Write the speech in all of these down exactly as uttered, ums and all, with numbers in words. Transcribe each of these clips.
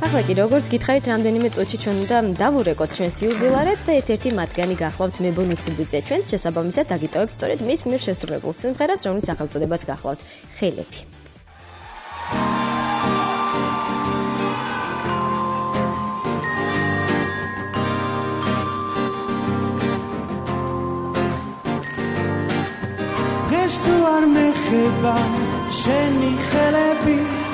ახლა კი როგორც გითხარით, რამდენიმე წუთში ჩვენ უნდა დავურეკოთ ჩვენს იუბილარებს და ერთ-ერთი მათგანი გახლავთ მებონუცუბიძე. ჩვენ შესაბამისად დაგიტოვებთ სწორედ მის მიერ შესრულებულ სიმღერას, რომლის სახელწოდებაც გახლავთ ხელები. დღეს თუ არ მეხება შენი ხელები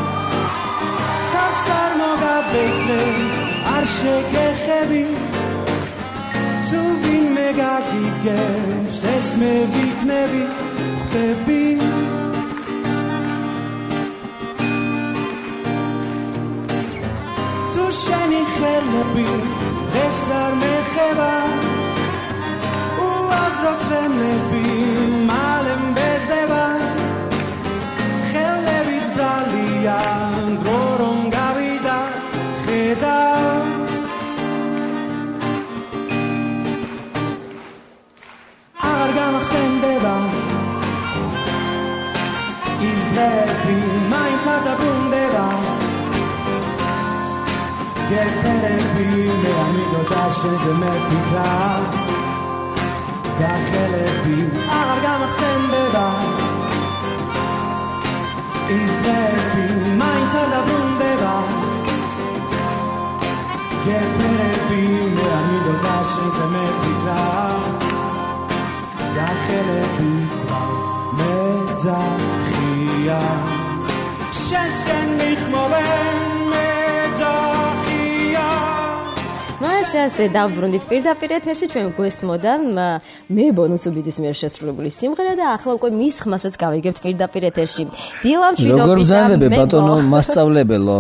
არ მოგაბეჭდე არ შეგეხები თუ ვინმე გაგიგებს ეს მე ვიქნები ხდები თუ შენი ხელები დღეს არ მეხება უაზრო წრემლები მალე მბეზდება ხელების ბრალია დრო რომ არ გამახსენდება ის დღეები მაინც არ დაბრუნდება გეფერები მე ამიტომ შენზე მეკითხა და ხელები არ გამახსენდება ის დღეები მაინც არ დაბრუნდება გეფერები მე ამიტომ შენზე მეკითხა და ხელები მე ძახია შენსკენ მიხმოვენ მე ძახია მაშასე დავბრუნდით პირდაპირ ეთერში ჩვენ გვესმოდა მებონუცუბიძის მიერ შესრულებული სიმღერა და ახლა უკვე მის ხმასაც გავიგებთ პირდაპირ ეთერში. დილა მშვიდობისა. როგორ ბრძანდები ბატონო მასწავლებელო?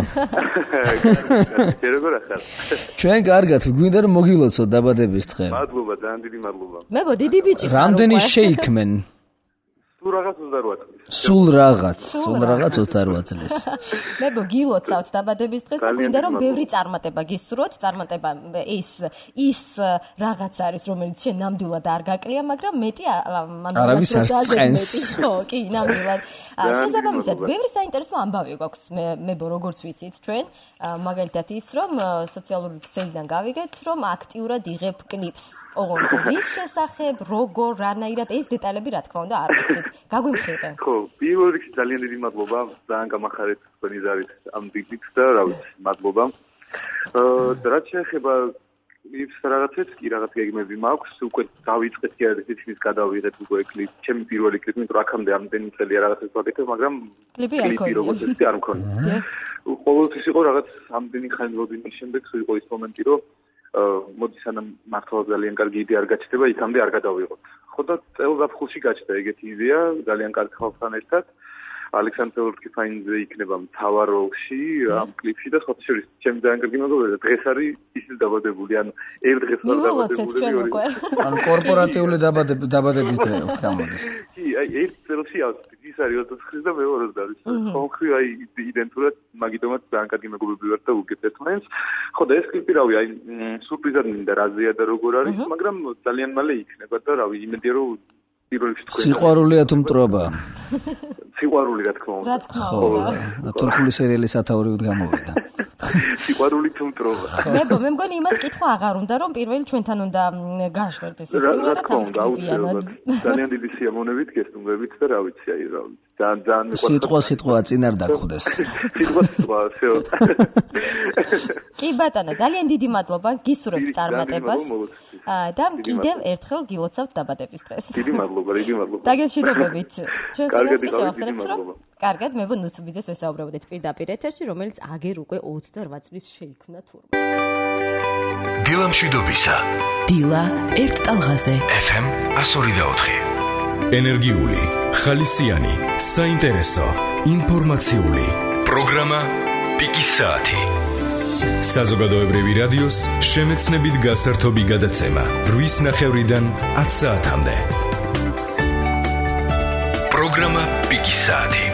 როგორ ახალ? ჩვენ კარგად გვინდა რომ მოგილოცოთ დაბადების დღე. მადლობა, ძალიან დიდი მადლობა. მებო დიდი ბიჭი ხარ. რამდენი შეიქმენ? სულ რაღაც ოცდაროათ წლის. სულ რაღაც, სულ რაღაც ოცდაროათ წლის. მებო გილოცავთ დაბადების დღეს და გვინდა რომ ბევრი წარმატება გისურვოთ, წარმატება ის ის რაღაც არის რომელიც შენ ნამდვილად არ გაკლია, მაგრამ მეტი არავის არ წენს. ხო, კი, ნამდვილად. შესაბამისად, ბევრი საინტერესო ამბავი გვაქვს მებო როგორც ვიცით ჩვენ, მაგალითად ის რომ სოციალური ქსელიდან გავიგეთ, რომ აქტიურად იღებ კლიპს. ოღონდ რის შესახებ, როგორ, რანაირად ეს დეტალები რა თქმა უნდა არ ვიცით. გაგვიმხილე. ხო, პირველ რიგში ძალიან დიდი მადლობა, ძალიან გამახარეთ თქვენი ზარით ამ დიგით და რა ვიცი, მადლობა. აა რაც შეეხება ის რაღაცებს, კი რაღაც გეგმები მაქვს, უკვე დავიწყეთ კი არის ის გადავიღეთ უკვე კლიპ, ჩემი პირველი კლიპი, იმიტომ რომ აქამდე ამდენი წელია რაღაცებს ვაკეთებ, მაგრამ კლიპი როგორც ის არ მქონია. ყოველთვის იყო რაღაც ამდენი ხანი როდინის შემდეგ იყო ის მომენტი, რომ მოდი სანამ მართლა ძალიან კარგი იდეა არ გაჩნდება, იქამდე არ გადავიღოთ. ხო და წელზაფხულში გაჩნდა ეგეთი იდეა, ძალიან კარგ ხალხთან ერთად. ალექსანდრე ორკიფაინძე იქნება მთავარ როლში ამ კლიპში და სხვათა შორის ჩემი ძალიან კარგი მეგობარია დღეს არის ისიც დაბადებული, ანუ ერთ დღეს ვარ დაბადებული. ანუ კორპორატიული დაბადების დღე აქვს გამოდის. კი, აი ერთ წელში ავწევ ის არის ოცდათხუთი და მე ოცდაორი. ხონხრი აი იდენტურად მაგიტომაც ძალიან კარგი მეგობრები ვართ და უგებთ მაინც. ხო და ეს კლიპი რავი აი სურპრიზად მინდა რაზეა და როგორ არის, მაგრამ ძალიან მალე იქნება და რავი იმედია რომ სიყვარულია თუ მტრობა? სიყვარული რა თქმა უნდა. რა თქმა უნდა. თურქული სერიალის ათეორიოდ გამოვიდა. სიყვარული თუ მტრობა. მებო, მე მგონი იმას კითხვა აღარ უნდა რომ პირველი ჩვენთან უნდა გაჟღერდეს ეს სიმღერა თავისუფლად. ძალიან დიდი სიამოვნებით გესტუმრებით და რა ვიცი აი რა ვიცი. ძალიან ძალიან მიყვარს. სიტყვა სიტყვა წინ არ დაგხვდეს. სიტყვა სიტყვა всё. კი ბატონო, ძალიან დიდი მადლობა, გისურვებთ წარმატებას. და კიდევ ერთხელ გილოცავთ დაბადების დღეს. დიდი მადლობა, დიდი მადლობა. დაგეშიდობებით. ჩვენ კარგად შევახსენებთ რომ კარგად მებონუცუბიძეს ვესაუბრებოდით პირდაპირ ეთერში, რომელიც აგერ უკვე ოცდარვა წლის შეიქმნა თურმე. დილა მშვიდობისა. დილა ერთ ტალღაზე. ეფ ემ one oh four. ენერგიული, ხალისიანი, საინტერესო, ინფორმაციული. პროგრამა პიკის საათი. საზოგადოებრივი რადიოს შემეცნებით გასართობი გადაცემა რვის ნახევრიდან ათ საათამდე. პროგრამა პიკის საათი.